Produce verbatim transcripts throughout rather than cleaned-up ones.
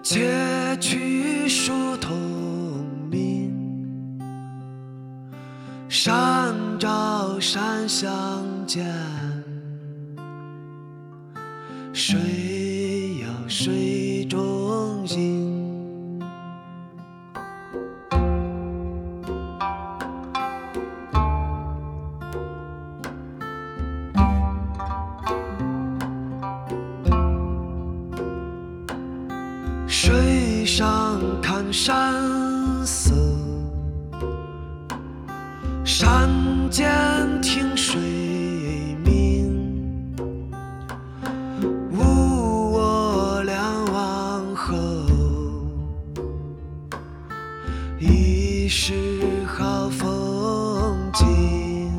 且去书同名，山照山相见，水有水中音。水上看山色，山间听水鸣。无我两忘后，已是好风景。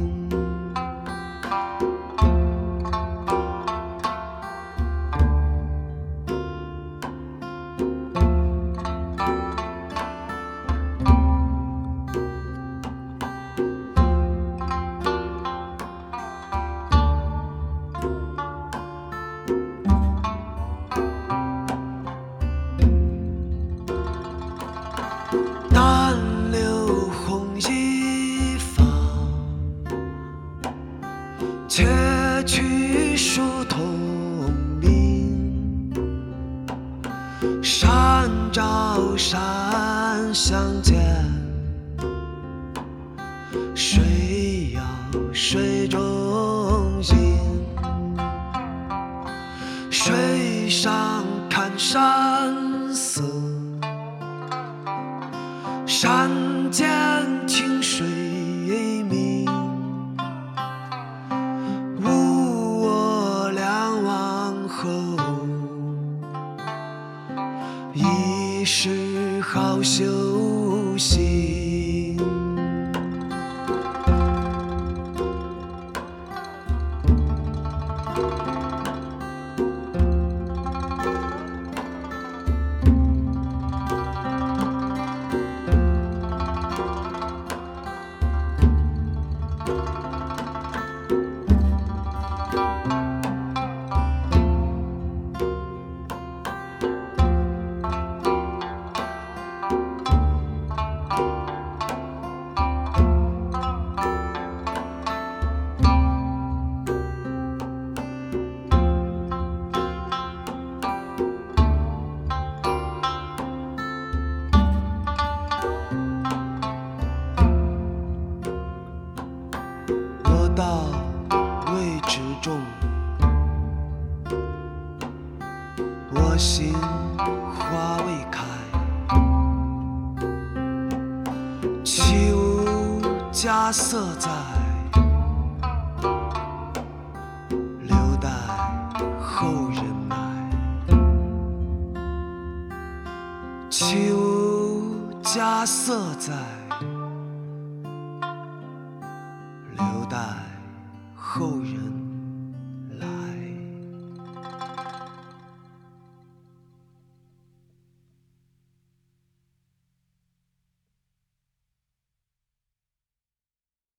南柳红衣裳，且去书同名。山照山相见，水有水中音。水上看山色，山间听水鸣。无我两忘后，已是好修行。我道未知中，我心花未开。岂无佳色在，留待后人来。岂无佳色在，留待后人。